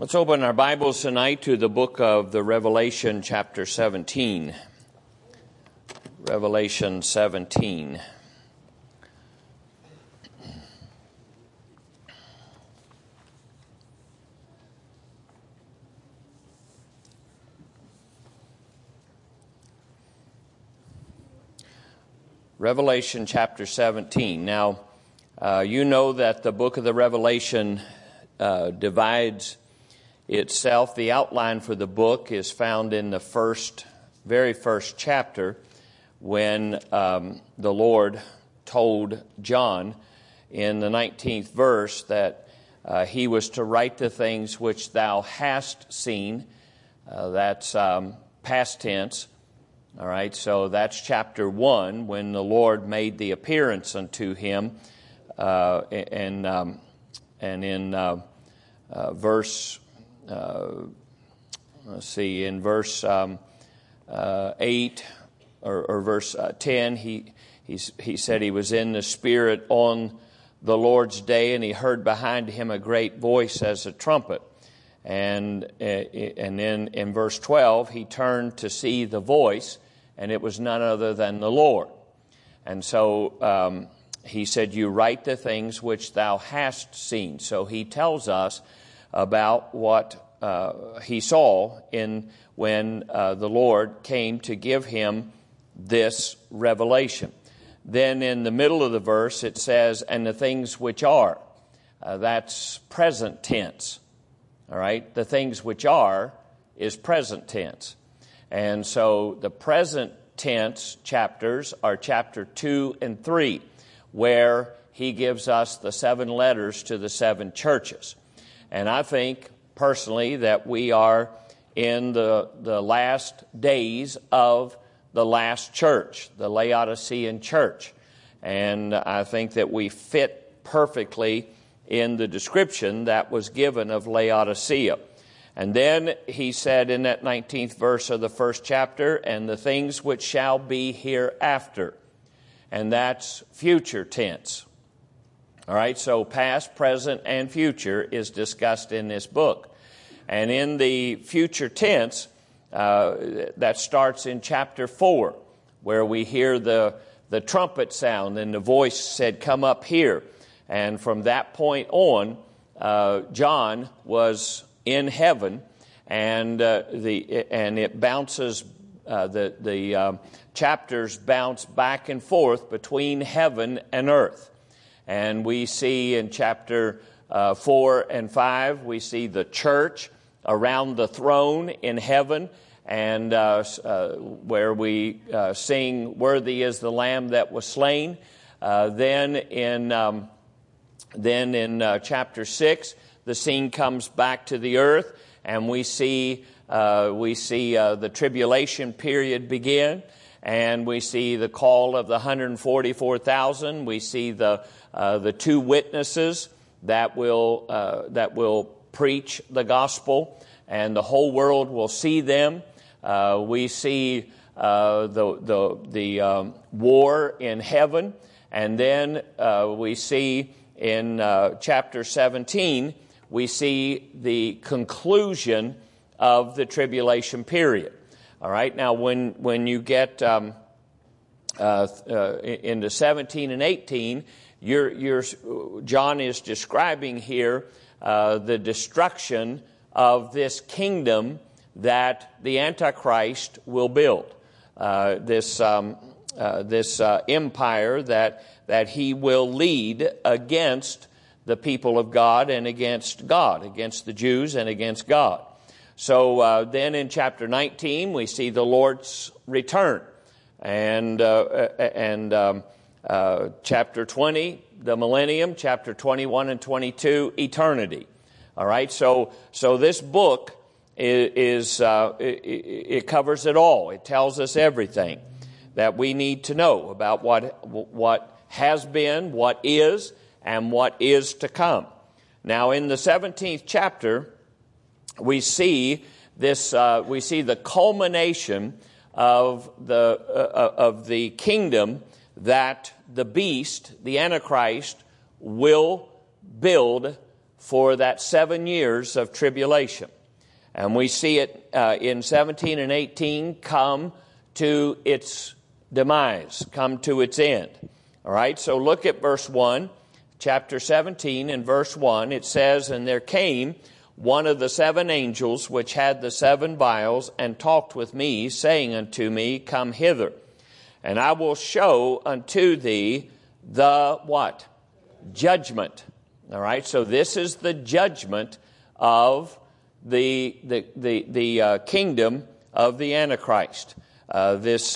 Let's open our Bibles tonight to the book of the Revelation, chapter 17. Revelation 17. Revelation chapter 17. Now, you know that the book of the Revelation divides itself. The outline for the book is found in the very first chapter when the Lord told John in the 19th verse that he was to write the things which thou hast seen. That's past tense. All right, so that's chapter 1 when the Lord made the appearance unto him, and in verse in verse 8 or verse 10, he said he was in the Spirit on the Lord's day, and he heard behind him a great voice as a trumpet. And then in verse 12, he turned to see the voice, and it was none other than the Lord. And so he said, you write the things which thou hast seen. So he tells us about what he saw when the Lord came to give him this revelation. Then in the middle of the verse it says, and the things which are. That's present tense. All right, the things which are is present tense. And so the present tense chapters are chapter 2 and 3, where he gives us the 7 letters to the 7 churches. And I think personally that we are in the last days of the last church, the Laodicean church. And I think that we fit perfectly in the description that was given of Laodicea. And then he said in that 19th verse of the first chapter, and the things which shall be hereafter. And that's future tense. All right, so past, present, and future is discussed in this book. And in the future tense, that starts in chapter 4, where we hear the trumpet sound, and the voice said, come up here. And from that point on, John was in heaven, and it bounces. The chapters bounce back and forth between heaven and earth, and we see in chapter 4 and 5 we see the church around the throne in heaven, and where we sing, "Worthy is the Lamb that was slain." Then in chapter 6, the scene comes back to the earth, and we see the tribulation period begin, and we see the call of the 144,000. We see the 2 witnesses that will preach the gospel, and the whole world will see them. We see the war in heaven, and then we see in chapter 17 we see the conclusion of the tribulation period. All right. Now, when you get into 17 and 18, John is describing here the destruction of this kingdom that the Antichrist will build. This empire that he will lead against the people of God and against God, against the Jews and against God. So then in chapter 19, we see the Lord's return. And chapter 20, the millennium. Chapter 21 and 22, eternity. All right, so this book it covers it all. It tells us everything that we need to know about what has been, what is, and what is to come. Now, in the 17th chapter, we see this. We see the culmination of the kingdom that the beast, the Antichrist, will build for that 7 years of tribulation. And we see it in 17 and 18 come to its demise, come to its end. All right, so look at verse 1, chapter 17 and verse 1. It says, "And there came one of the 7 angels which had the 7 vials, and talked with me, saying unto me, Come hither, and I will show unto thee the" what? Judgment. All right, so this is the judgment of the kingdom of the Antichrist. This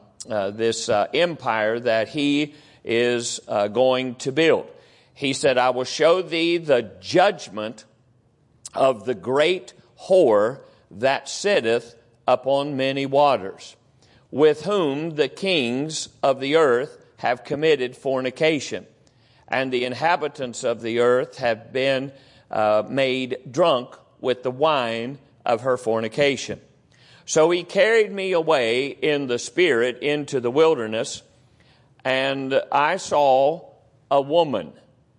empire that he is going to build. He said, "I will show thee the judgment of the great whore that sitteth upon many waters, with whom the kings of the earth have committed fornication, and the inhabitants of the earth have been made drunk with the wine of her fornication. So he carried me away in the spirit into the wilderness, and I saw a woman."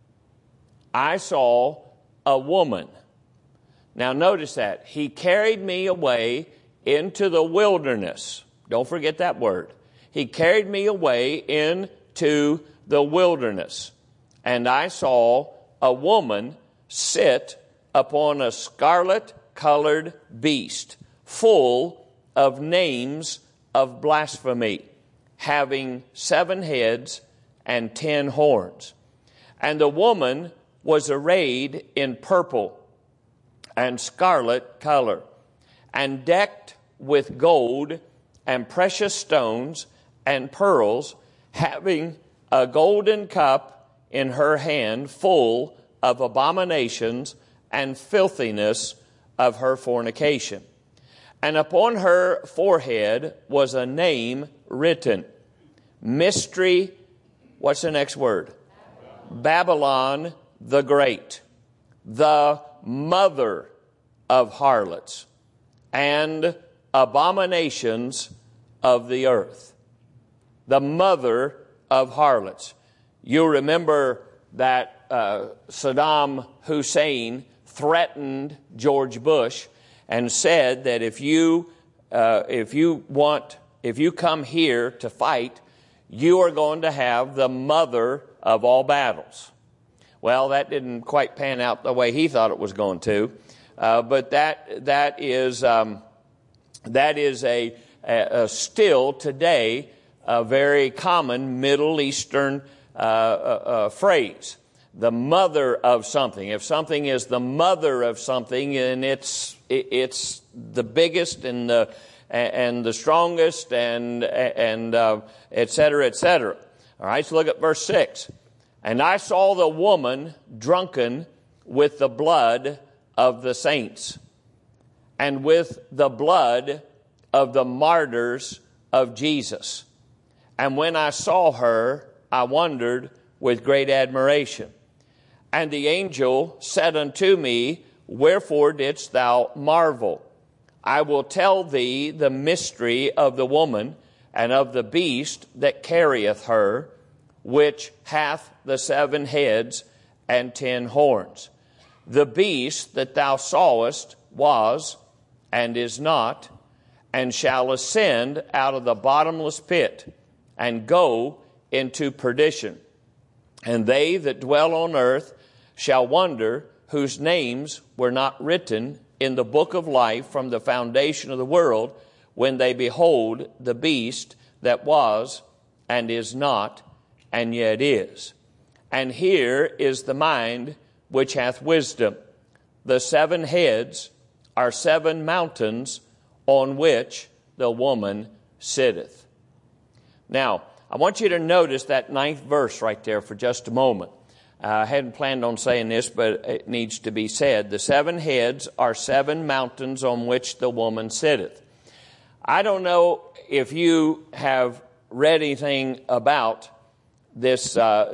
I saw a woman. Now notice that. He carried me away into the wilderness. Don't forget that word. He carried me away into the wilderness, and I saw a woman sit upon a scarlet-colored beast, full of names of blasphemy, having 7 heads and 10 horns. And the woman was arrayed in purple and scarlet color, and decked with gold and precious stones and pearls, having a golden cup in her hand full of abominations and filthiness of her fornication. And upon her forehead was a name written, Mystery, what's the next word? Babylon the Great, the mother of harlots and abominations of the earth. The mother of harlots. You remember that Saddam Hussein threatened George Bush and said that if you come here to fight, you are going to have the mother of all battles. Well, that didn't quite pan out the way he thought it was going to, but that is a still today a very common Middle Eastern phrase. The mother of something. If something is the mother of something, and it's the biggest and the strongest and et cetera, et cetera. All right, so look at verse 6. And I saw the woman drunken with the blood of the saints, and with the blood of the martyrs of Jesus. And when I saw her, I wondered with great admiration. And the angel said unto me, Wherefore didst thou marvel? I will tell thee the mystery of the woman and of the beast that carrieth her, which hath the 7 heads and 10 horns. The beast that thou sawest was, and is not, and shall ascend out of the bottomless pit, and go into perdition. And they that dwell on earth shall wonder, whose names were not written in the book of life from the foundation of the world, when they behold the beast that was, and is not, and yet is. And here is the mind which hath wisdom. The 7 heads are 7 mountains on which the woman sitteth. Now, I want you to notice that 9th verse right there for just a moment. I hadn't planned on saying this, but it needs to be said. The 7 heads are 7 mountains on which the woman sitteth. I don't know if you have read anything about this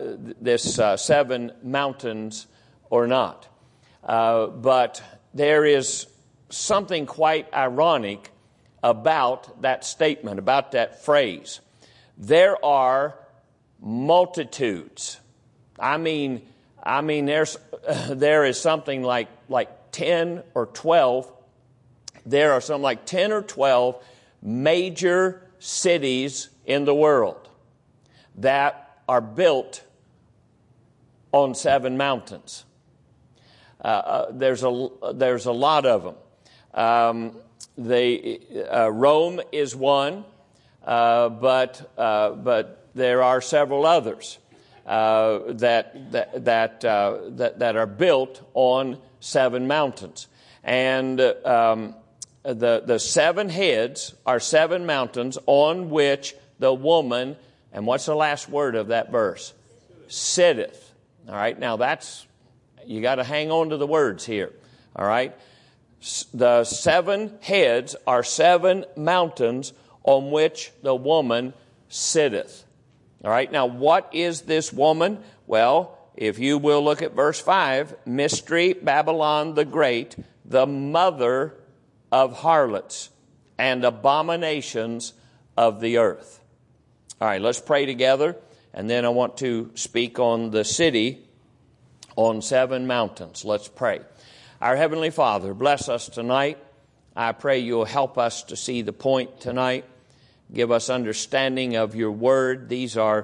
7 mountains or not. But there is something quite ironic about that statement, about that phrase. There are multitudes. I mean, I mean, there is something like 10 or 12. There are some like 10 or 12 major cities in the world that are built on 7 mountains. There's a lot of them. Rome is one, but there are several others that are built on 7 mountains, and the 7 heads are 7 mountains on which the woman, and what's the last word of that verse? Sitteth. All right, now you got to hang on to the words here. All right, the 7 heads are 7 mountains on which the woman sitteth. All right, now what is this woman? Well, if you will look at verse 5, Mystery Babylon the Great, the mother of harlots and abominations of the earth. All right, let's pray together, and then I want to speak on the city on 7 mountains. Let's pray. Our Heavenly Father, bless us tonight. I pray you'll help us to see the point tonight. Give us understanding of your word. These are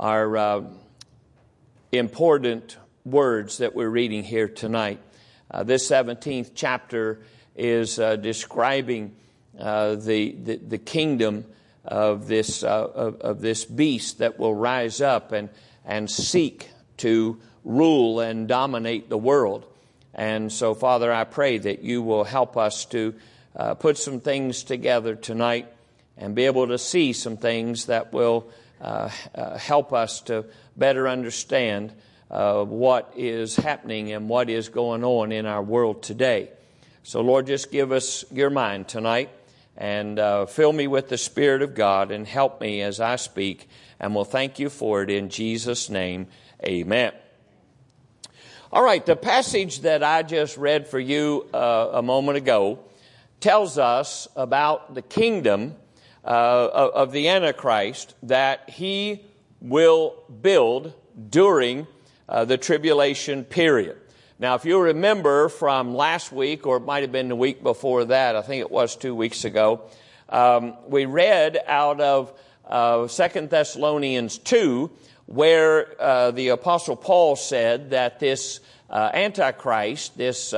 important words that we're reading here tonight. This 17th chapter is describing the kingdom of this beast that will rise up and seek to rule and dominate the world. And so, Father, I pray that you will help us to put some things together tonight and be able to see some things that will help us to better understand what is happening and what is going on in our world today. So, Lord, just give us your mind tonight and fill me with the Spirit of God and help me as I speak. And we'll thank you for it in Jesus' name. Amen. All right, the passage that I just read for you a moment ago tells us about the kingdom of the Antichrist that he will build during the tribulation period. Now, if you remember from last week, or it might have been the week before that, I think it was 2 weeks ago, we read out of 2 Thessalonians 2, where the Apostle Paul said that this Antichrist, this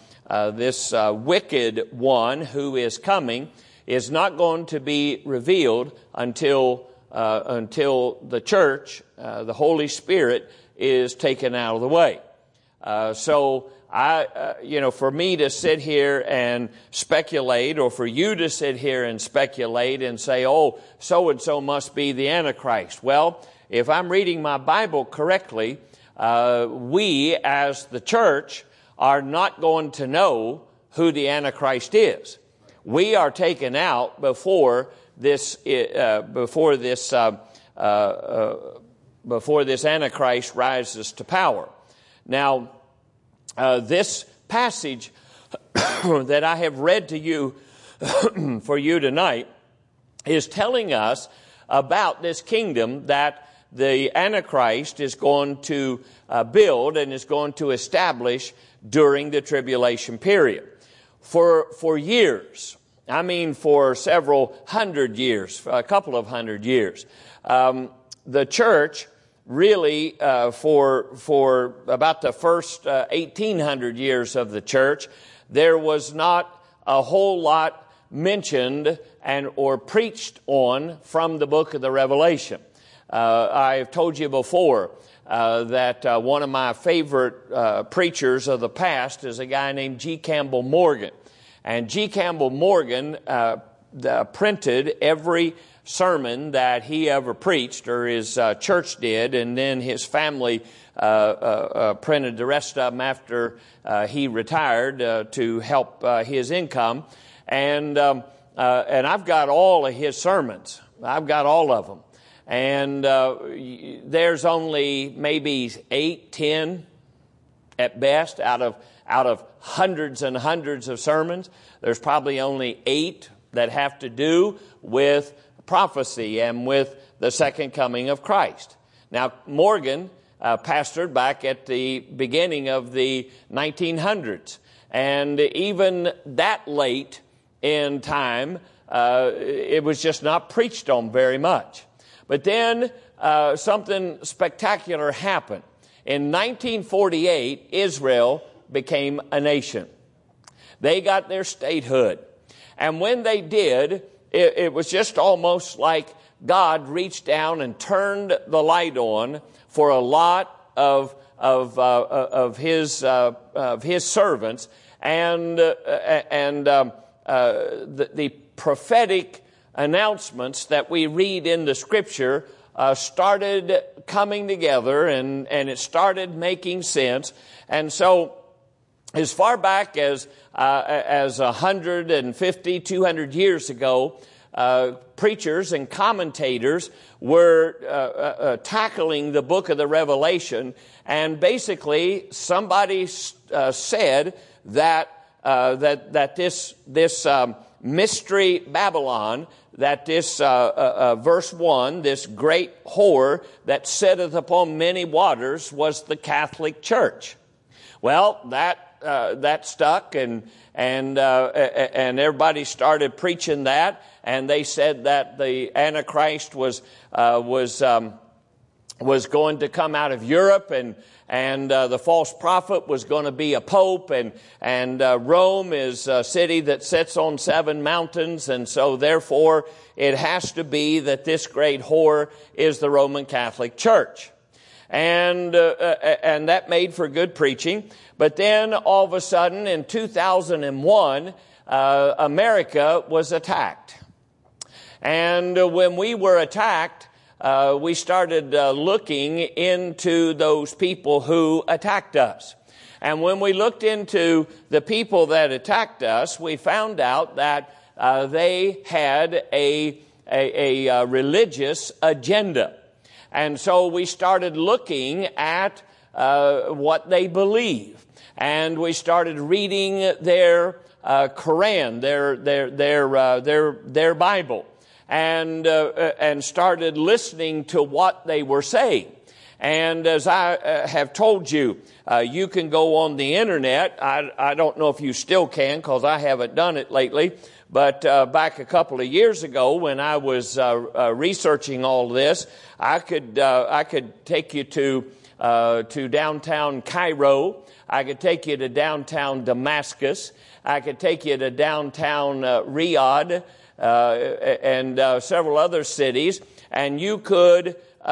wicked one who is coming, is not going to be revealed until the church, the Holy Spirit, is taken out of the way. So for me to sit here and speculate, or for you to sit here and speculate and say, oh, so-and-so must be the Antichrist. Well, if I'm reading my Bible correctly, we as the church are not going to know who the Antichrist is. We are taken out before this Antichrist rises to power. Now, this passage that I have read to you for you tonight is telling us about this kingdom that the Antichrist is going to build and is going to establish during the tribulation period. For years, I mean for several hundred years, a couple of hundred years, the church really for about the first 1800 years of the church, there was not a whole lot mentioned or preached on from the book of the Revelation. I've told you before that one of my favorite preachers of the past is a guy named G. Campbell Morgan. And G. Campbell Morgan printed every sermon that he ever preached, or his church did, and then his family printed the rest of them after he retired to help his income. And I've got all of his sermons. I've got all of them. And there's only maybe 8, 10 at best out of hundreds and hundreds of sermons. There's probably only 8 that have to do with prophecy and with the second coming of Christ. Now, Morgan pastored back at the beginning of the 1900s. And even that late in time, it was just not preached on very much. But then something spectacular happened. In 1948, Israel became a nation. They got their statehood. And when they did, it was just almost like God reached down and turned the light on for a lot of his servants, and the prophetic announcements that we read in the Scripture started coming together, and it started making sense. And so, as far back as 150, 200 years ago, preachers and commentators were tackling the book of the Revelation, and basically somebody said that this mystery Babylon, that this verse 1, this great whore that sitteth upon many waters, was the Catholic Church. Well, that stuck, and everybody started preaching that, and they said that the Antichrist was going to come out of Europe, and the false prophet was going to be a pope, and Rome is a city that sits on 7 mountains, and so therefore it has to be that this great whore is the Roman Catholic Church. And that made for good preaching. But then all of a sudden in 2001, America was attacked. And when we were attacked, we started looking into those people who attacked us. And when we looked into the people that attacked us, we found out that they had a religious agenda. And so we started looking at what they believe, and we started reading their Quran, their Bible, and started listening to what they were saying. And as I have told you, you can go on the internet. I don't know if you still can, because I haven't done it lately. But back a couple of years ago, when I was researching all this, I could take you to downtown Cairo. I could take you to downtown Damascus. I could take you to downtown Riyadh and several other cities, and you could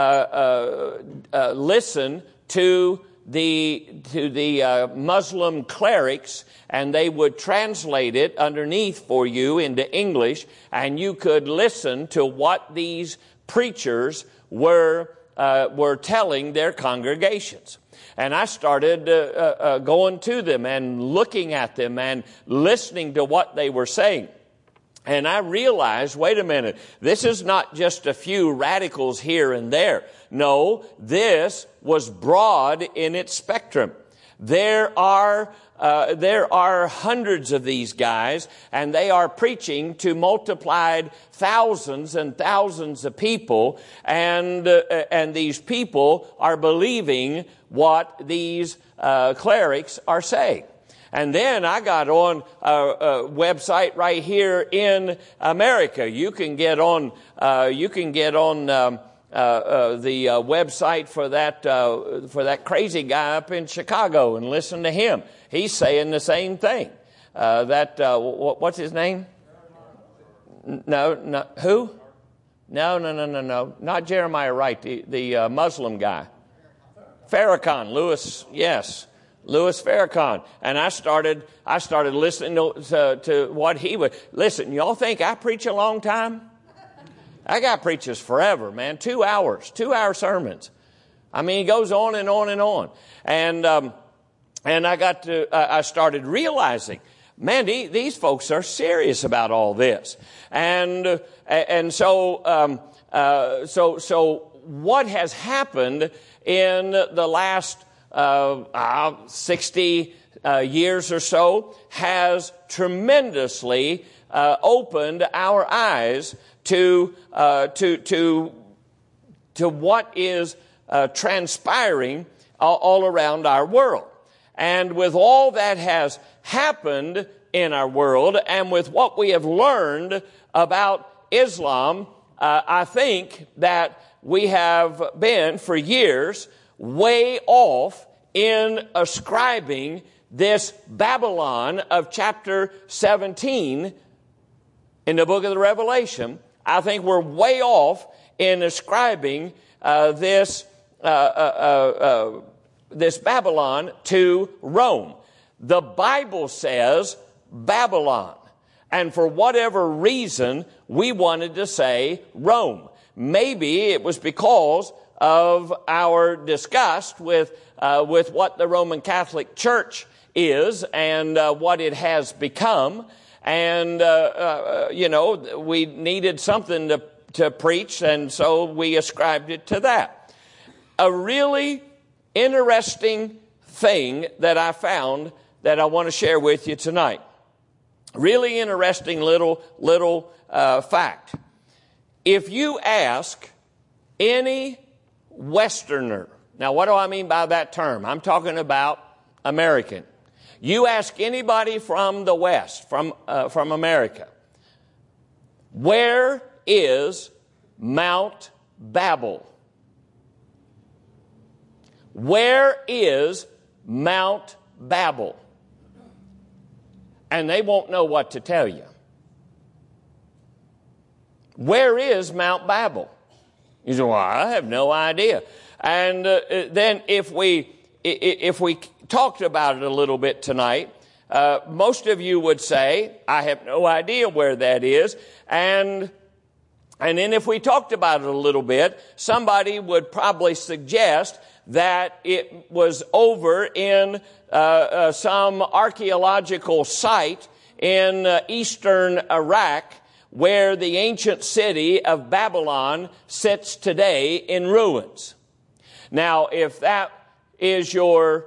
listen to the Muslim clerics, and they would translate it underneath for you into English, and you could listen to what these preachers were telling their congregations. And I started going to them and looking at them and listening to what they were saying. And I realized, wait a minute, this is not just a few radicals here and there. No, this was broad in its spectrum. There are hundreds of these guys, and they are preaching to multiplied thousands and thousands of people, and these people are believing what these clerics are saying. And then I got on a website right here in America. You can get on the website for that crazy guy up in Chicago and listen to him. He's saying the same thing. What's his name? No, who? No. Not Jeremiah Wright, the Muslim guy. Farrakhan, Louis, yes. Louis Farrakhan. And I started listening to what he would. Listen, y'all think I preach a long time? I got preaches forever, man. 2 hours, 2-hour sermons. I mean, he goes on and on and on. And I started realizing, man, these folks are serious about all this. And so what has happened in the last 60 years or so has tremendously opened our eyes to what is transpiring all around our world. And with all that has happened in our world, and with what we have learned about Islam, I think that we have been, for years, way off in ascribing this Babylon of chapter 17 in the book of the Revelation. I think we're way off in ascribing this Babylon to Rome. The Bible says Babylon, and for whatever reason, we wanted to say Rome. Maybe it was because of our disgust with what the Roman Catholic Church is and what it has become. And, we needed something to preach, and so we ascribed it to that. A really interesting thing that I found that I want to share with you tonight. Really interesting little fact. If you ask any Westerner, now what do I mean by that term? I'm talking about American. You ask anybody from the West, from America, where is Mount Babel? Where is Mount Babel? And they won't know what to tell you. Where is Mount Babel? You say, well, I have no idea. And then if we talked about it a little bit tonight, most of you would say, I have no idea where that is. And then if we talked about it a little bit, somebody would probably suggest that it was over in some archaeological site in eastern Iraq, where the ancient city of Babylon sits today in ruins. Now, if that is your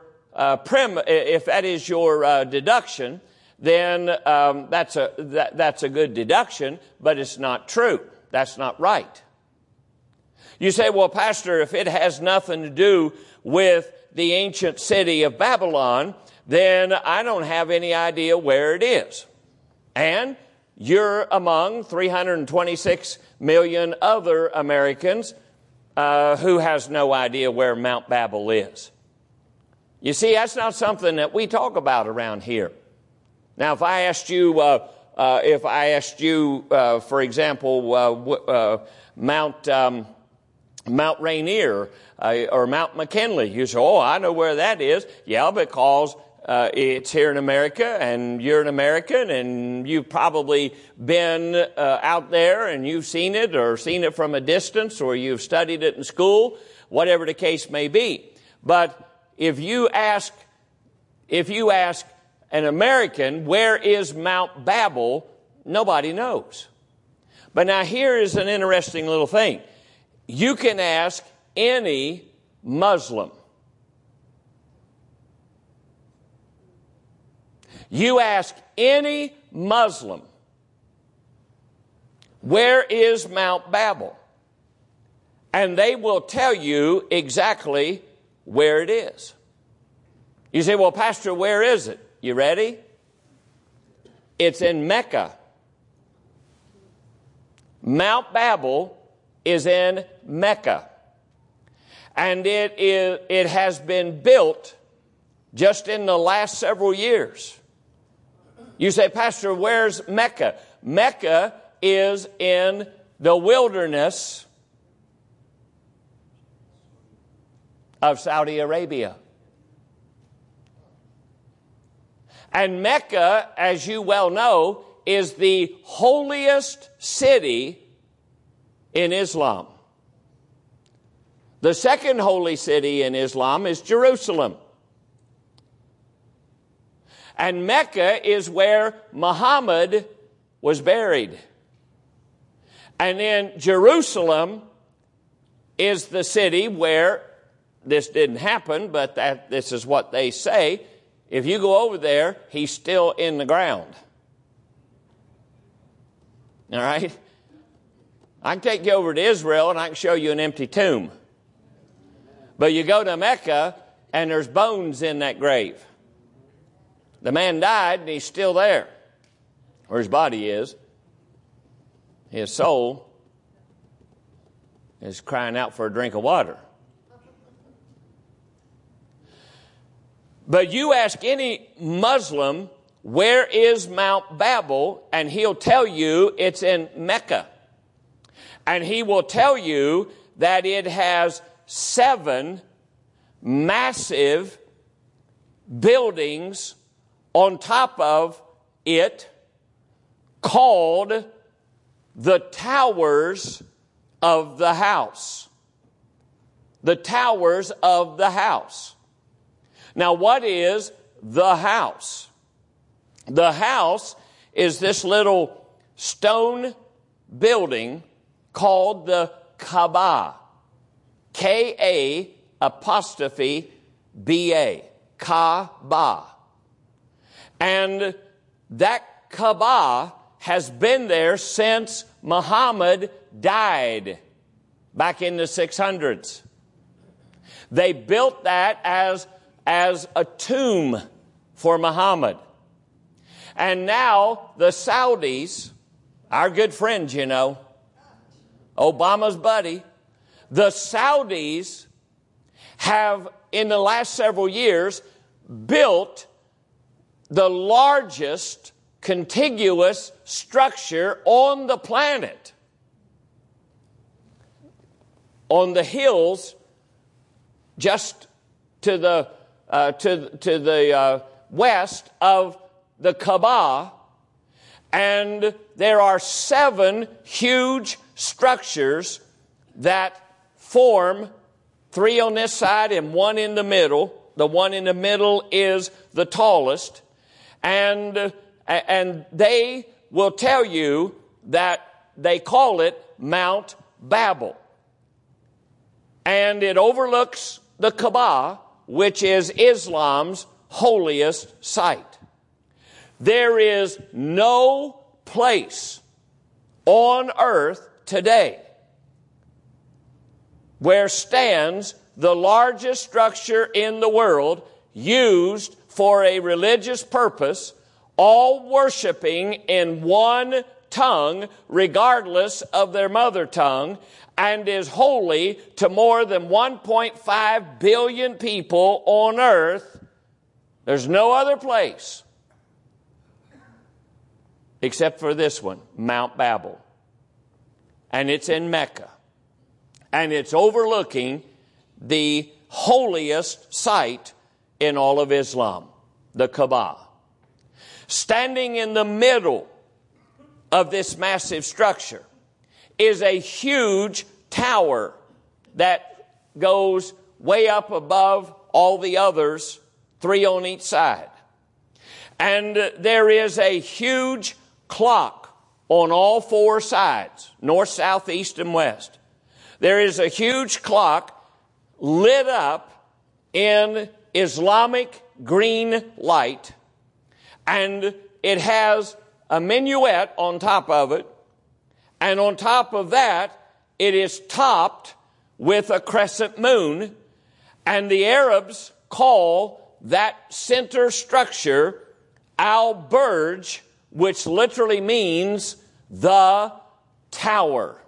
deduction, then that's a good deduction, but it's not true. That's not right. You say, well, Pastor, if it has nothing to do with the ancient city of Babylon, then I don't have any idea where it is. And you're among 326 million other Americans who has no idea where Mount Babel is. You see, that's not something that we talk about around here. Now, if I asked you, for example, Mount Rainier or Mount McKinley, you say, oh, I know where that is. Yeah, because it's here in America, and you're an American, and you've probably been out there, and you've seen it, or seen it from a distance, or you've studied it in school, whatever the case may be. But if you ask an American, where is Mount Babel, nobody knows. But now here is an interesting little thing. You can ask any Muslim. You ask any Muslim, where is Mount Babel? And they will tell you exactly where it is. You say, well, Pastor, where is it? You ready? It's in Mecca. Mount Babel is in Mecca. And it has been built just in the last several years. You say, Pastor, where's Mecca? Mecca is in the wilderness of Saudi Arabia. And Mecca, as you well know, is the holiest city in Islam. The second holy city in Islam is Jerusalem. And Mecca is where Muhammad was buried. And then Jerusalem is the city where, this didn't happen, but this is what they say, if you go over there, he's still in the ground. All right? I can take you over to Israel and I can show you an empty tomb. But you go to Mecca, and there's bones in that grave. The man died, and he's still there, where his body is. His soul is crying out for a drink of water. But you ask any Muslim, where is Mount Babel? And he'll tell you it's in Mecca. And he will tell you that it has 7 massive buildings on top of it called the Towers of the House. The Towers of the House. Now, what is the house? The house is this little stone building called the Kaaba. K-A-apostrophe-B-A. Kaaba. And that Kaaba has been there since Muhammad died back in the 600s. They built that as a tomb for Muhammad. And now the Saudis, our good friends, you know, Obama's buddy, the Saudis have, in the last several years, built the largest contiguous structure on the planet. On the hills, just to the west of the Kaaba, and there are 7 huge structures that form 3 on this side and 1 in the middle. The one in the middle is the tallest, and they will tell you that they call it Mount Babel. And it overlooks the Kaaba, which is Islam's holiest site. There is no place on earth today where stands the largest structure in the world used for a religious purpose, all worshiping in one tongue, regardless of their mother tongue, and is holy to more than 1.5 billion people on earth. There's no other place except for this one, Mount Babel. And it's in Mecca. And it's overlooking the holiest site in all of Islam, the Kaaba. Standing in the middle of this massive structure is a huge tower that goes way up above all the others, 3 on each side. And there is a huge clock on all 4 sides, north, south, east, and west. There is a huge clock lit up in Islamic green light, and it has a minuet on top of it, and on top of that, it is topped with a crescent moon, and the Arabs call that center structure Al-Burj, which literally means the tower.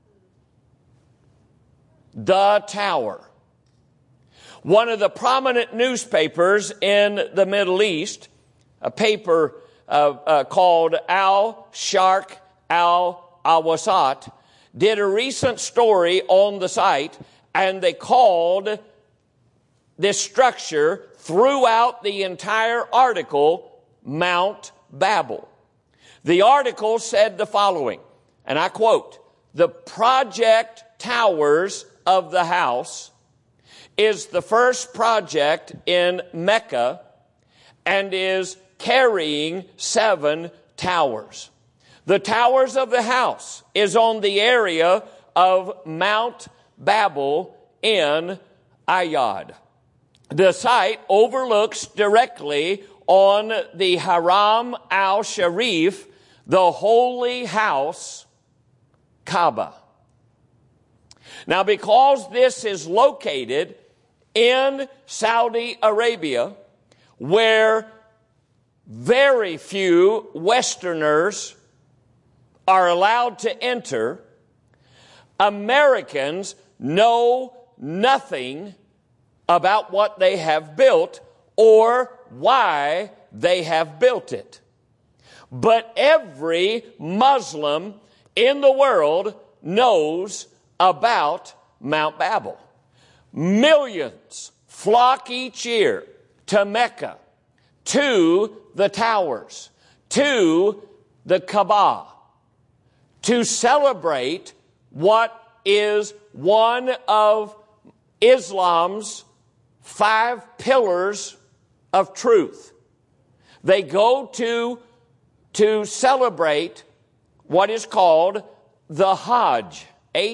The tower. One of the prominent newspapers in the Middle East, a paper called Al-Sharq Al-Awsat, did a recent story on the site, and they called this structure throughout the entire article Mount Babel. The article said the following, and I quote, "The project Towers of the House is the first project in Mecca and is carrying 7 towers. The Towers of the House is on the area of Mount Babel in Ayad. The site overlooks directly on the Haram al-Sharif, the holy house, Kaaba. Now, because this is located in Saudi Arabia, where very few Westerners are allowed to enter, Americans know nothing about what they have built or why they have built it. But every Muslim in the world knows about Mount Babel. Millions flock each year to Mecca, to the towers, to the Kaaba, to celebrate what is one of Islam's 5 pillars of truth. They go to celebrate what is called the Hajj,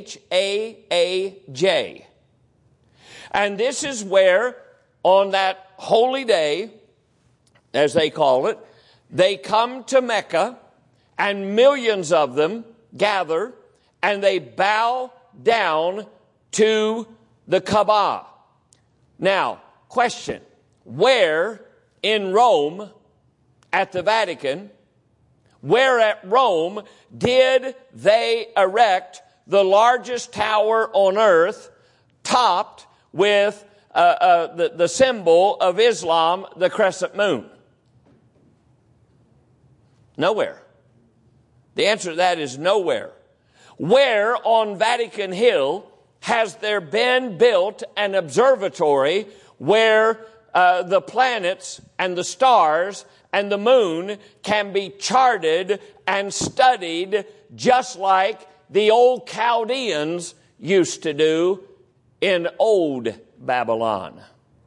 H-A-A-J. And this is where, on that holy day, as they call it, they come to Mecca, and millions of them gather, and they bow down to the Kaaba. Now, question, where in Rome, at the Vatican, where at Rome did they erect the largest tower on earth, topped with the symbol of Islam, the crescent moon? Nowhere. The answer to that is nowhere. Where on Vatican Hill has there been built an observatory where the planets and the stars and the moon can be charted and studied just like the old Chaldeans used to do in old Babylon?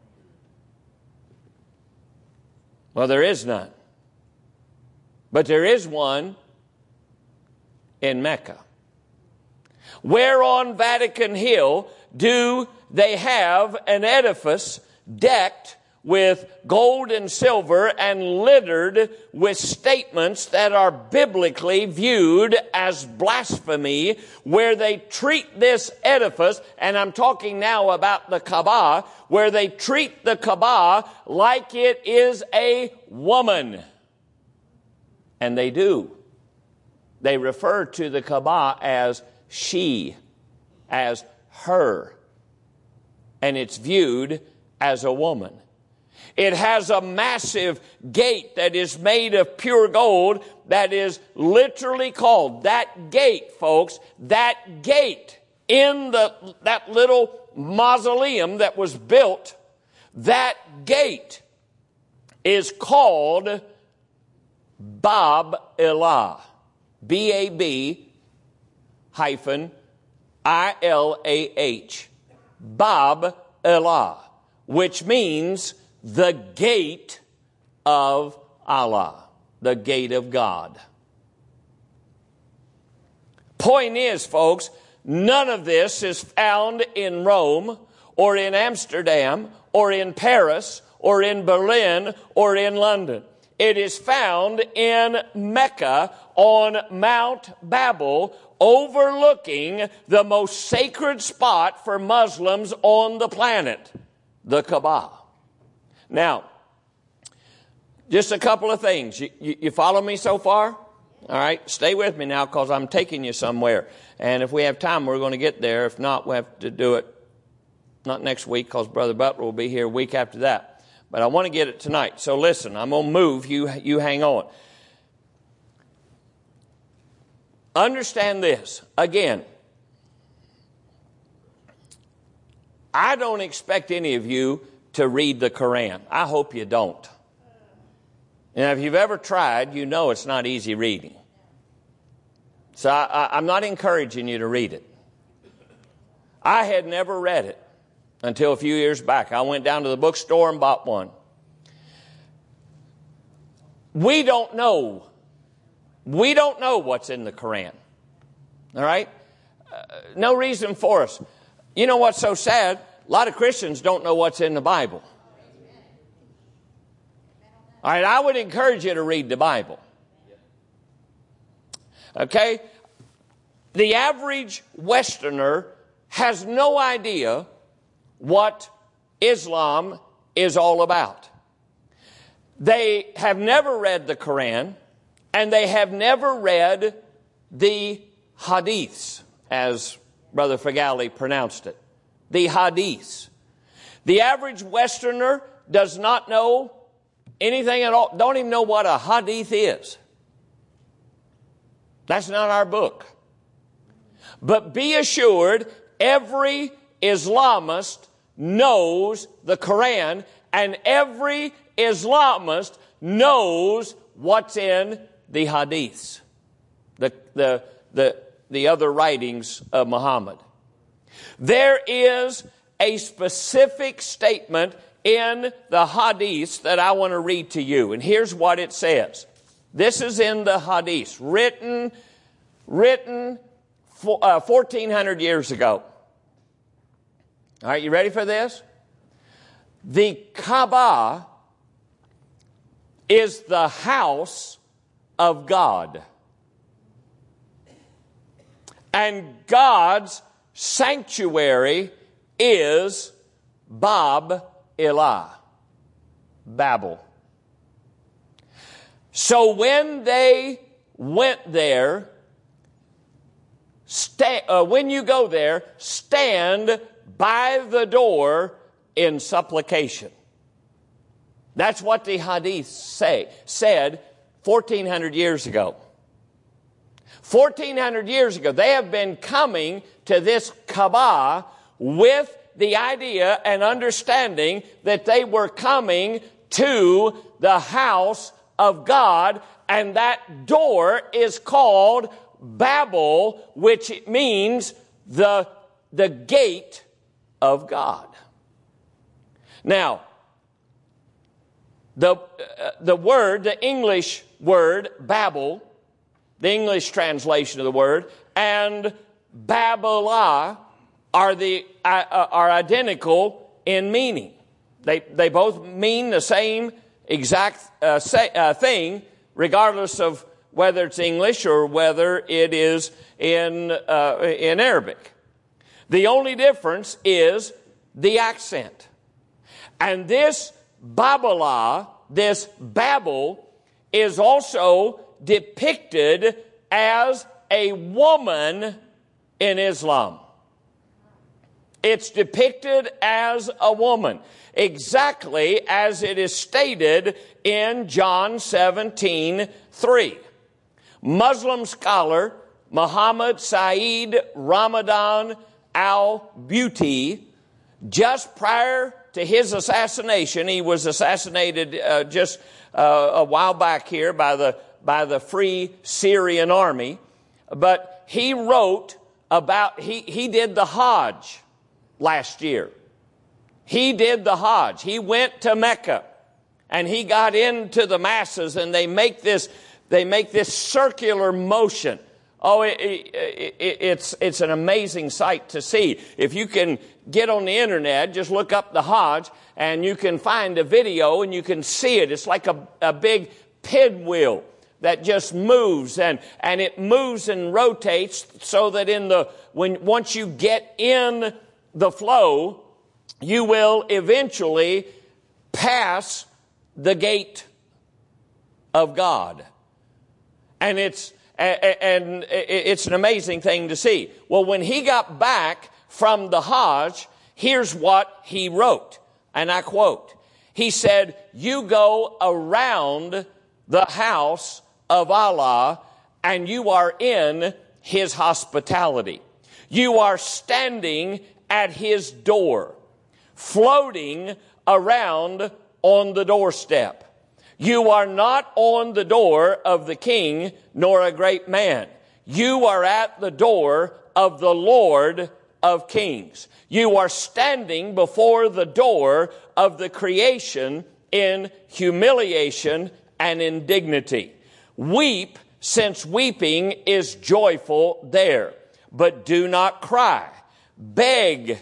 Well, there is none. But there is one in Mecca. Where on Vatican Hill do they have an edifice decked with gold and silver and littered with statements that are biblically viewed as blasphemy, where they treat this edifice, and I'm talking now about the Kaaba, where they treat the Kaaba like it is a woman? And they do. They refer to the Kaaba as she, as her, and it's viewed as a woman. It has a massive gate that is made of pure gold that is literally called, that gate, folks, that gate in that little mausoleum that was built, that gate is called Bab Ilah, B-A-B hyphen I-L-A-H, Bab Ilah, which means the gate of Allah, the gate of God. Point is, folks, none of this is found in Rome or in Amsterdam or in Paris or in Berlin or in London. It is found in Mecca on Mount Babel, overlooking the most sacred spot for Muslims on the planet, the Kaaba. Now, just a couple of things. You follow me so far? All right, stay with me now because I'm taking you somewhere. And if we have time, we're going to get there. If not, we'll have to do it not next week because Brother Butler will be here a week after that. But I want to get it tonight. So listen, I'm going to move. You hang on. Understand this. Again, I don't expect any of you to read the Quran. I hope you don't. And if you've ever tried, you know it's not easy reading. So I'm not encouraging you to read it. I had never read it until a few years back. I went down to the bookstore and bought one. We don't know. We don't know what's in the Quran. All right? No reason for us. You know what's so sad? A lot of Christians don't know what's in the Bible. All right, I would encourage you to read the Bible. Okay? The average Westerner has no idea what Islam is all about. They have never read the Quran, and they have never read the Hadiths, as Brother Fagali pronounced it. The Hadiths. The average Westerner does not know anything at all, don't even know what a Hadith is. That's not our book. But be assured, every Islamist knows the Quran, and every Islamist knows what's in the Hadiths, the other writings of Muhammad. There is a specific statement in the Hadiths that I want to read to you, and here's what it says. This is in the Hadiths, written 1,400 years ago. All right, you ready for this? The Kaaba is the house of God. And God's sanctuary is Bab Elah, Babel. So when they went there, when you go there, stand by the door in supplication. That's what the Hadith said 1,400 years ago. 1,400 years ago, they have been coming to this Kaaba with the idea and understanding that they were coming to the house of God, and that door is called Babel, which means the gate of God. Now, the English word Babel, the English translation of the word, and Babelah are identical in meaning. They both mean the same exact thing, regardless of whether it's English or whether it is in Arabic. The only difference is the accent. And this Babelah, this Babel, is also depicted as a woman in Islam. It's depicted as a woman, exactly as it is stated in John 17:3. Muslim scholar Muhammad Saeed Ramadan al-Buti, just prior to his assassination, he was assassinated just a while back here by the Free Syrian Army, but he wrote about, he did the Hajj last year. He did the Hajj. He went to Mecca, and he got into the masses, and they make this circular motion. Oh, it's an amazing sight to see. If you can get on the internet, just look up the Hajj, and you can find a video, and you can see it. It's like a big pinwheel that just moves, and it moves and rotates so that once you get in the flow, you will eventually pass the gate of God. And it's an amazing thing to see. Well, when he got back from the Hajj, here's what he wrote, and I quote. He said, "You go around the house of Allah, and you are in His hospitality. You are standing at His door, floating around on the doorstep. You are not on the door of the king nor a great man. You are at the door of the Lord of kings. You are standing before the door of the creation in humiliation and indignity. Weep, since weeping is joyful there, but do not cry. Beg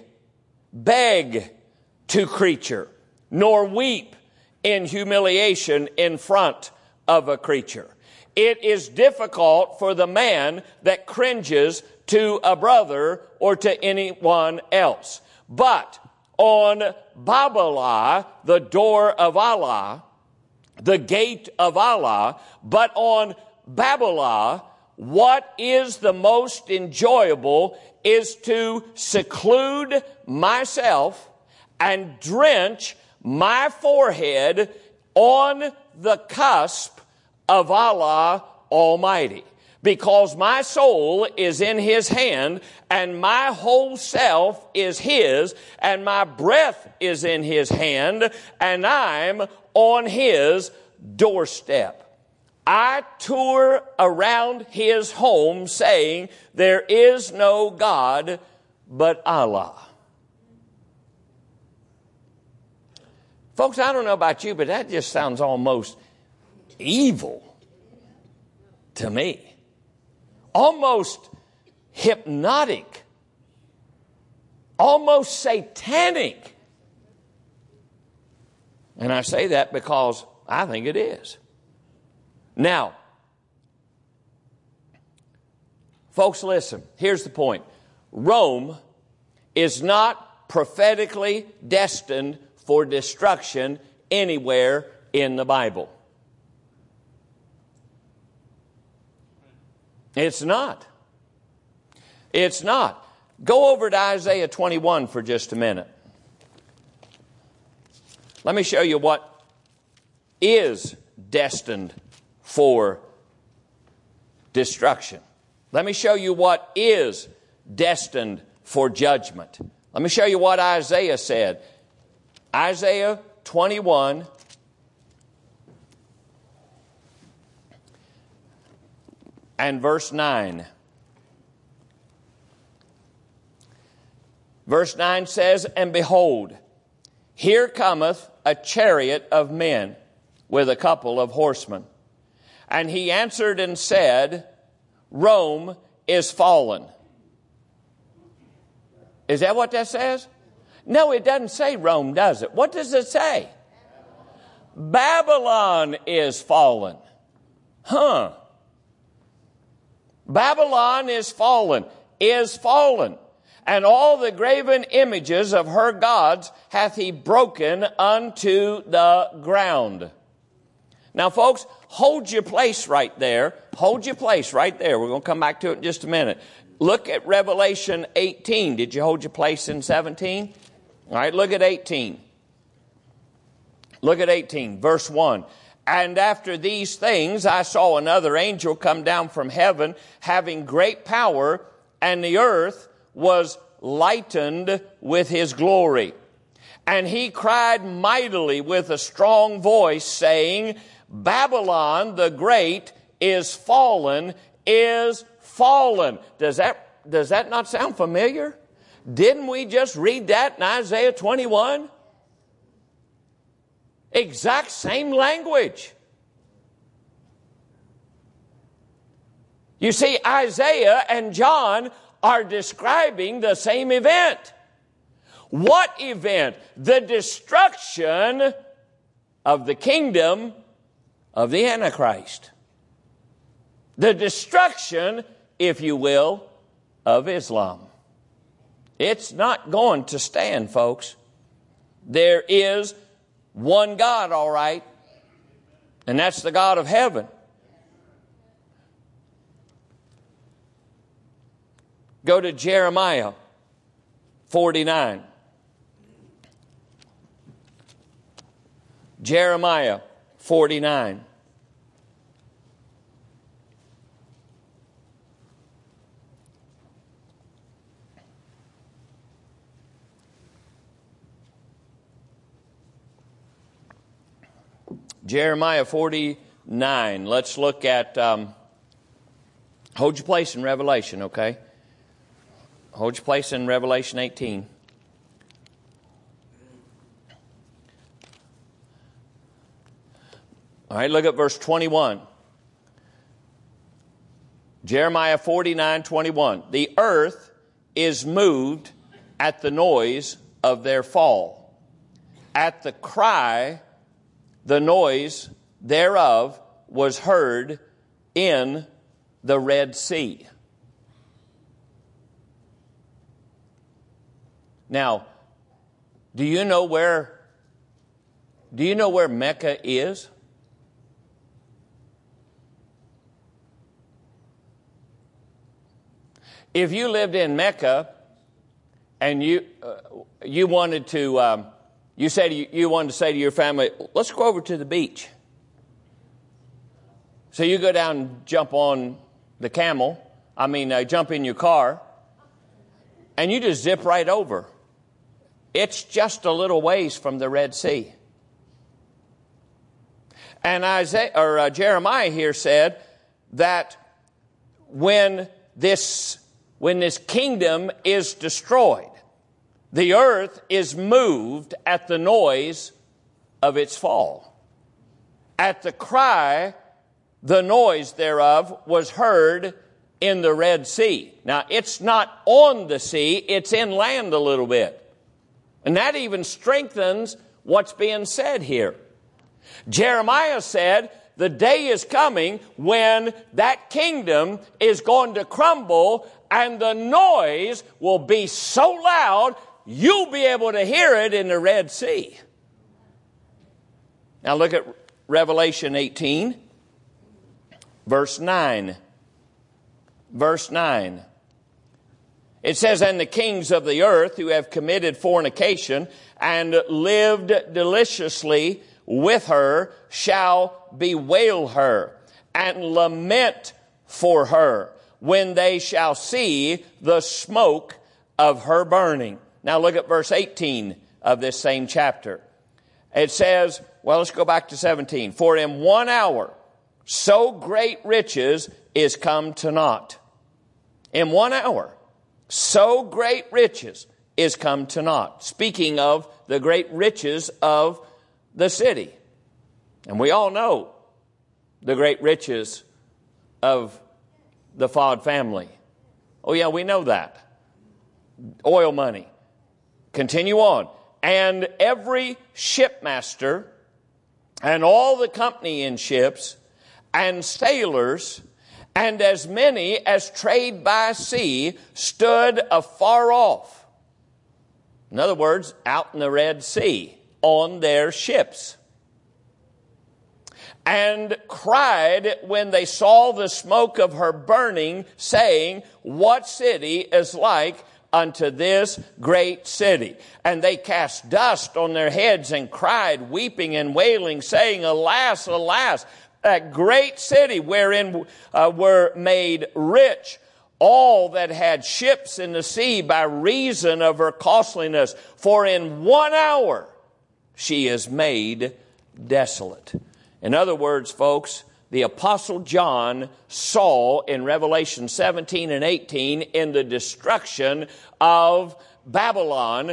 to creature, nor weep in humiliation in front of a creature. It is difficult for the man that cringes to a brother or to anyone else. But on Babala, the door of Allah, the gate of Allah, but on Babala, what is the most enjoyable is to seclude myself and drench my forehead on the cusp of Allah Almighty. Because my soul is in His hand, and my whole self is His, and my breath is in His hand, and I'm on His doorstep. I tour around His home saying, there is no God but Allah. Folks, I don't know about you, but that just sounds almost evil to me. Almost hypnotic. Almost satanic. And I say that because I think it is. Now, folks, listen. Here's the point. Rome is not prophetically destined for destruction anywhere in the Bible. It's not. It's not. Go over to Isaiah 21 for just a minute. Let me show you what is destined for destruction. Let me show you what is destined for judgment. Let me show you what Isaiah said. Isaiah 21 and verse 9. Verse 9 says, and behold, here cometh a chariot of men with a couple of horsemen. And he answered and said, Rome is fallen. Is that what that says? No, it doesn't say Rome, does it? What does it say? Babylon is fallen. Babylon is fallen, and all the graven images of her gods hath he broken unto the ground. Now, folks, hold your place right there. Hold your place right there. We're going to come back to it in just a minute. Look at Revelation 18. Did you hold your place in 17? All right, look at 18. Look at 18, verse 1. And after these things I saw another angel come down from heaven, having great power, and the earth was lightened with his glory. And he cried mightily with a strong voice, saying, Babylon the great is fallen, is fallen. Does that not sound familiar? Didn't we just read that in Isaiah 21? Exact same language. You see, Isaiah and John are describing the same event. What event? The destruction of the kingdom of the Antichrist. The destruction, if you will, of Islam. It's not going to stand, folks. There is one God, all right, and that's the God of heaven. Go to Jeremiah 49. Jeremiah 49. Jeremiah 49. Let's look at, hold your place in Revelation, okay? Hold your place in Revelation 18. All right, look at verse 21. Jeremiah 49:21. The earth is moved at the noise of their fall. At the cry, the noise thereof was heard in the Red Sea. Now, Do you know where Mecca is? If you lived in Mecca and you wanted to, you wanted to say to your family, let's go over to the beach. So you go down and jump on the jump in your car, and you just zip right over. It's just a little ways from the Red Sea. And Jeremiah here said that when this kingdom is destroyed, the earth is moved at the noise of its fall. At the cry, the noise thereof was heard in the Red Sea. Now, it's not on the sea, it's inland a little bit. And that even strengthens what's being said here. Jeremiah said, the day is coming when that kingdom is going to crumble and the noise will be so loud you'll be able to hear it in the Red Sea. Now look at Revelation 18, verse 9. Verse 9. It says, and the kings of the earth who have committed fornication and lived deliciously with her shall bewail her and lament for her when they shall see the smoke of her burning. Now look at verse 18 of this same chapter. It says, well, let's go back to 17. For in 1 hour so great riches is come to naught. In 1 hour so great riches is come to naught. Speaking of the great riches of the city. And we all know the great riches of the Ford family. Oh yeah, we know that. Oil money. Continue on. And every shipmaster and all the company in ships and sailors and as many as trade by sea stood afar off. In other words, out in the Red Sea on their ships. And cried when they saw the smoke of her burning, saying, what city is like unto this great city? And they cast dust on their heads and cried, weeping and wailing, saying, alas, alas, that great city wherein were made rich all that had ships in the sea by reason of her costliness. For in 1 hour she is made desolate. In other words, folks, the Apostle John saw in Revelation 17 and 18 in the destruction of Babylon,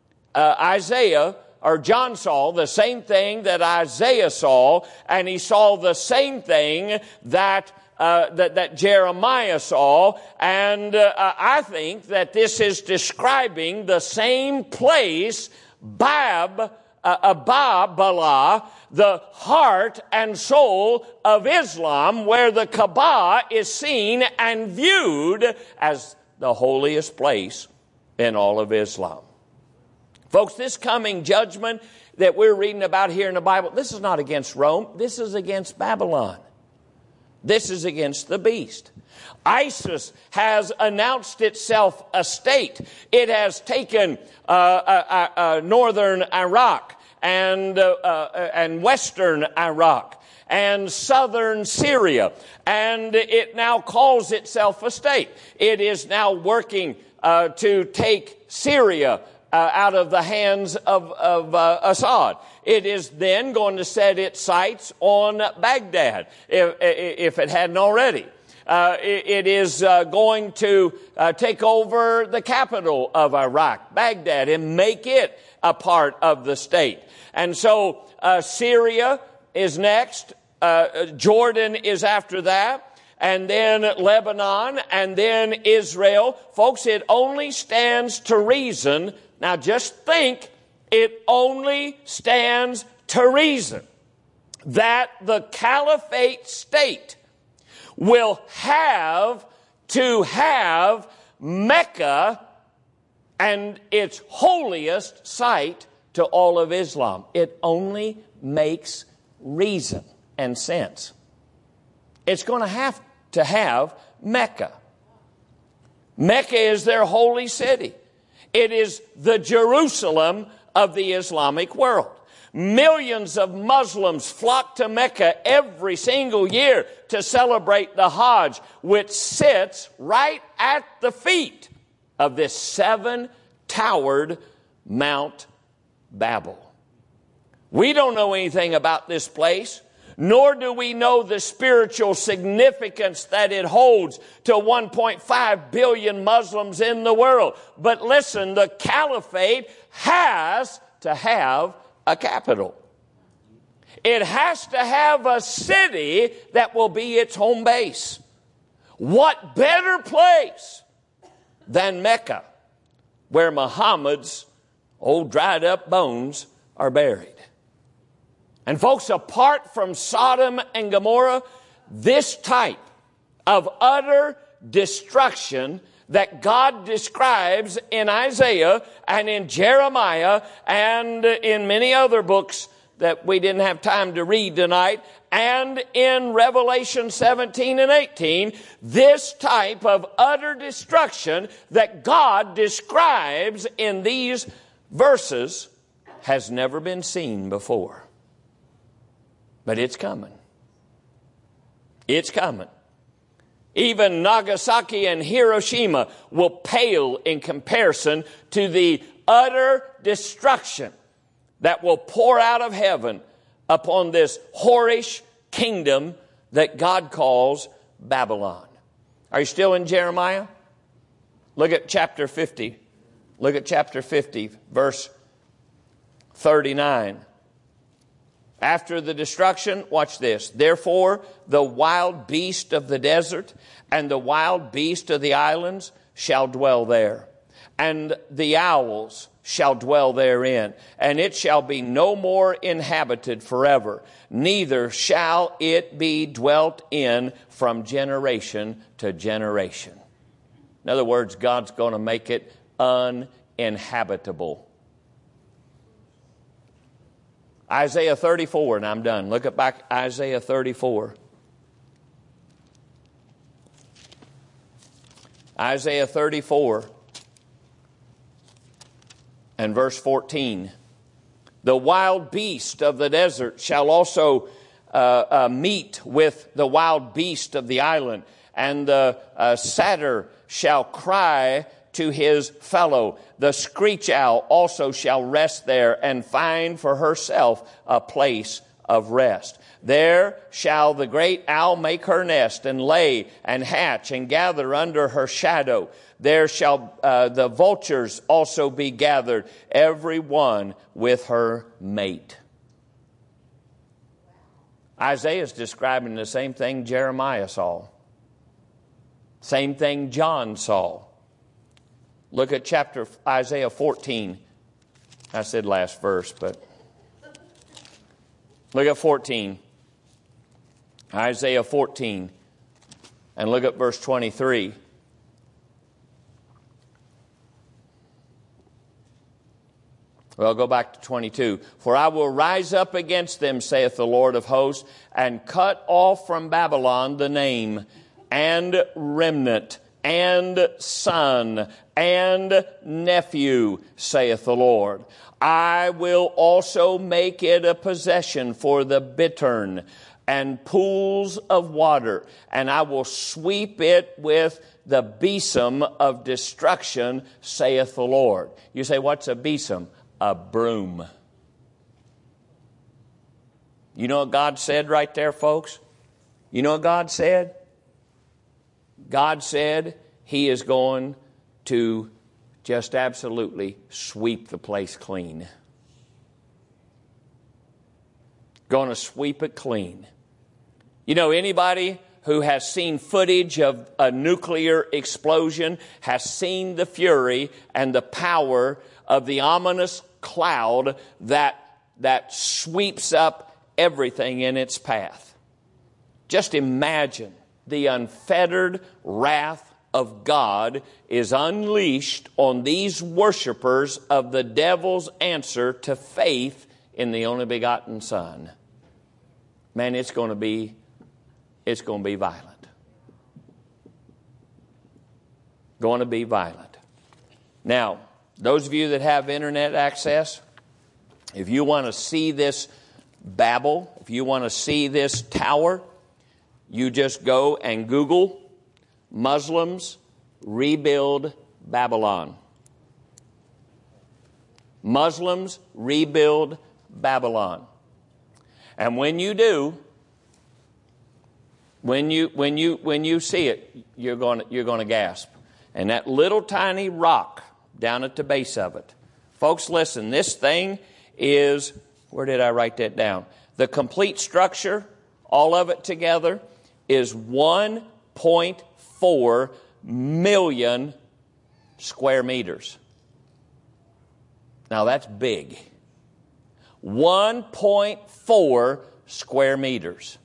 John saw the same thing that Isaiah saw, and he saw the same thing that Jeremiah saw, and I think that this is describing the same place, Baalah, the heart and soul of Islam, where the Kaaba is seen and viewed as the holiest place in all of Islam. Folks, this coming judgment that we're reading about here in the Bible, this is not against Rome. This is against Babylon. This is against the beast. ISIS has announced itself a state. It has taken northern Iraq and western Iraq and southern Syria, and it now calls itself a state. It is now working to take Syria out of the hands of Assad. It is then going to set its sights on Baghdad, if it hadn't already. It is going to take over the capital of Iraq, Baghdad, and make it a part of the state. And so Syria is next, Jordan is after that, and then Lebanon, and then Israel. Folks, it only stands to reason. Now just think, it only stands to reason that the caliphate state will have to have Mecca and its holiest site to all of Islam. It only makes reason and sense. It's going to have Mecca. Mecca is their holy city. It is the Jerusalem of the Islamic world. Millions of Muslims flock to Mecca every single year to celebrate the Hajj, which sits right at the feet of this 7-towered Mount Babel. We don't know anything about this place, nor do we know the spiritual significance that it holds to 1.5 billion Muslims in the world. But listen, the caliphate has to have a capital. It has to have a city that will be its home base. What better place than Mecca, where Muhammad's old dried up bones are buried? And folks, apart from Sodom and Gomorrah, this type of utter destruction that God describes in Isaiah and in Jeremiah and in many other books that we didn't have time to read tonight, and in Revelation 17 and 18, this type of utter destruction that God describes in these verses has never been seen before. But it's coming. It's coming. Even Nagasaki and Hiroshima will pale in comparison to the utter destruction that will pour out of heaven upon this whorish kingdom that God calls Babylon. Are you still in Jeremiah? Look at chapter 50. Look at chapter 50, verse 39. After the destruction, watch this. Therefore, the wild beast of the desert and the wild beast of the islands shall dwell there, and the owls shall dwell therein, and it shall be no more inhabited forever, neither shall it be dwelt in from generation to generation. In other words, God's going to make it uninhabitable. Isaiah 34, and I'm done. Look at back Isaiah 34. Isaiah 34 and verse 14. The wild beast of the desert shall also meet with the wild beast of the island, and the satyr shall cry to his fellow. The screech owl also shall rest there and find for herself a place of rest. There shall the great owl make her nest and lay and hatch and gather under her shadow. There shall the vultures also be gathered, every one with her mate. Isaiah is describing the same thing Jeremiah saw. Same thing John saw. Look at chapter Isaiah 14. I said last verse, but look at 14. Isaiah 14. And look at verse 23. Well, go back to 22. For I will rise up against them, saith the Lord of hosts, and cut off from Babylon the name, and remnant, and son, and nephew, saith the Lord. I will also make it a possession for the bittern and pools of water, and I will sweep it with the besom of destruction, saith the Lord. You say, what's a besom? A broom. You know what God said right there, folks? You know what God said? God said He is going to just absolutely sweep the place clean. Going to sweep it clean. You know, anybody who has seen footage of a nuclear explosion has seen the fury and the power of the ominous cloud that sweeps up everything in its path. Just imagine the unfettered wrath of God is unleashed on these worshipers of the devil's answer to faith in the only begotten Son, man, it's going to be violent. Going to be violent. Now, those of you that have internet access, if you want to see this Babel, if you want to see this tower, you just go and Google Muslims rebuild Babylon. Muslims rebuild Babylon. And when you do, when you see it, you're going to gasp. And that little tiny rock down at the base of it. Folks, listen, this thing is, where did I write that down? The complete structure, all of it together, is 1.4 million square meters. Now that's big. 1.4 square meters.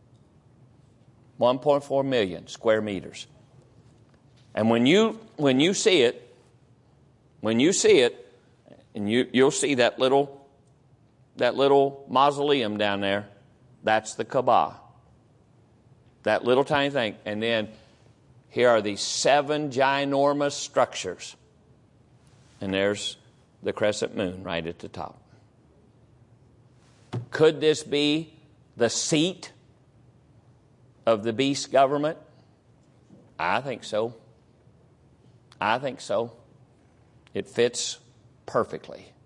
1.4 million square meters. And when you see it, and you'll see that little mausoleum down there, that's the Kaaba. That little tiny thing. And then here are these 7 ginormous structures. And there's the crescent moon right at the top. Could this be the seat of the beast government? I think so. I think so. It fits perfectly.